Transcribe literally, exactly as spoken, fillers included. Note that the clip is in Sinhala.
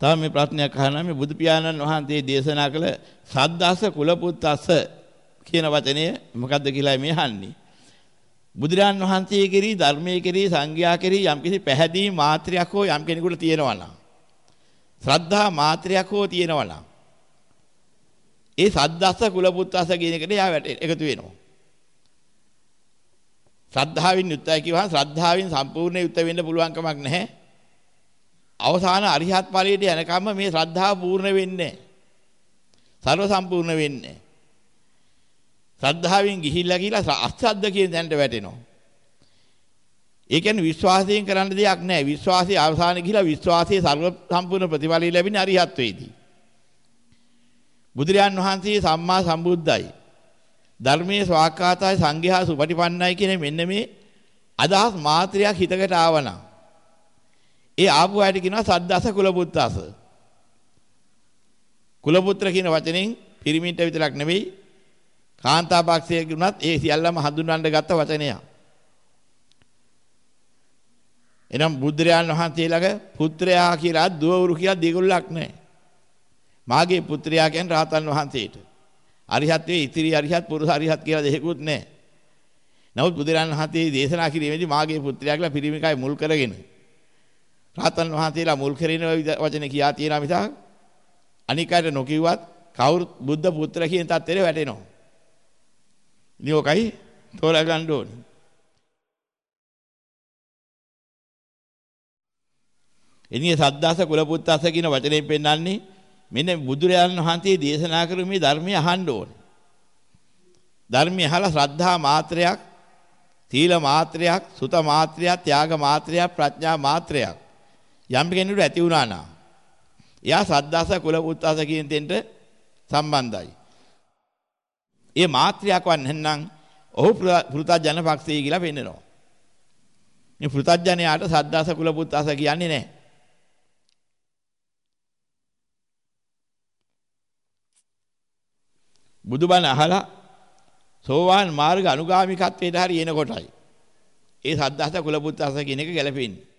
තව මේ ප්‍රශ්නයක් අහනවා මේ බුදු පියාණන් වහන්සේ දේශනා කළ සද්දාස කුලපුත්තස කියන වචනය මොකක්ද කියලා මේ අහන්නේ. බුදුරන් වහන්සේ කෙරෙහි ධර්මයේ කෙරෙහි සංඝයා කෙරෙහි යම්කිසි පැහැදීම් මාත්‍රයක් හෝ යම් කෙනෙකුට තියෙනවා නම් ශ්‍රද්ධා මාත්‍රයක් හෝ තියෙනවා නම් ඒ සද්දාස කුලපුත්තස කියන එකට යා වැට එකතු වෙනවා. ශ්‍රද්ධාවෙන් යුක්තයි කියවහම ශ්‍රද්ධාවෙන් සම්පූර්ණ යුක්ත වෙන්න පුළුවන් කමක් නැහැ. අවසාන අරිහත් ඵලයට යනකම් මේ ශ්‍රද්ධාව පූර්ණ වෙන්නේ නැහැ. සර්ව සම්පූර්ණ වෙන්නේ නැහැ. ශ්‍රද්ධාවෙන් ගිහිල්ලා කියලා අශ්‍රද්ධ කියන තැනට වැටෙනවා. ඒ කියන්නේ විශ්වාසයෙන් කරන්න දෙයක් නැහැ. විශ්වාසයේ අවසානයේ ගිහිලා විශ්වාසයේ සර්ව සම්පූර්ණ ප්‍රතිඵලය ලැබෙන්නේ අරිහත්වයේදී. බුදුරජාන් වහන්සේ සම්මා සම්බුද්දයි. ධර්මයේ ස්වාක්ඛාතයි සංඝයා සුපටිපන්නයි කියන මෙන්න මේ අදහස් මාත්‍රයක් හිතකට ආවනම් ඒ ආපු අයට කියනවා සද්දාස කුලපුත්තස. කුලපුත්‍ර කියන වචනෙන් පිරිමින්ට විතරක් නෙවෙයි කාන්තා පක්ෂයේ ගුණත් ඒ සියල්ලම හඳුන්වන්න ගත්ත වචනයක්. එනම් බුදුරජාන් වහන්සේලගේ පුත්‍රයා කියලා දුවවරු කියලා දෙගොල්ලක් නැහැ. මාගේ පුත්‍රයා කියන්නේ රහතන් වහන්සේට. අරිහත්වේ ඉතිරි අරිහත් පුරුෂ අරිහත් කියලා දෙයක්වත් නැහැ. නමුත් බුදුරජාන් වහන්සේ දේශනා කිරීමේදී මාගේ පුත්‍රයා කියලා පිරිමිකයි මුල් කරගෙන රහතන් වහන්සේලා මුල් කරගෙන වචන කියා තියෙනවා මිසක් අනිකයට නොකියුවත් කවුරු බුද්ධ පුත්‍ර කියන තත්ත්වෙට වැටෙනවා. නියෝකයි තෝරා ගන්න ඕනේ. එනිය සද්දාස කුලපුත්තස කියන වචනයෙන් පෙන්නන්නේ මෙන්න බුදුරජාණන් වහන්සේ දේශනා කරු මේ ධර්මය අහන්න ඕනේ. ධර්මය අහලා ශ්‍රද්ධා මාත්‍රයක්, සීල මාත්‍රයක්, සුත මාත්‍රයක්, ත්‍යාග මාත්‍රයක්, ප්‍රඥා මාත්‍රයක් යම් කෙනෙකුට ඇති වුණා නම් එයා සද්දාස කුලපුත්තස කියන දෙන්න සම්බන්ධයි. ඒ මාත්‍රයක් වන්නනම් ඔහු පෘථජන පක්ෂය කියලා පෙන්නනවා. මේ පෘථජනයාට සද්දාස කුලපුත්තස කියන්නේ නැහැ. බුදුබණ අහලා සෝවාන් මාර්ග අනුගාමිකත්වයට හරි එනකොටයි ඒ සද්දාස කුලපුත්තස කියන එක ගැලපෙන්නේ.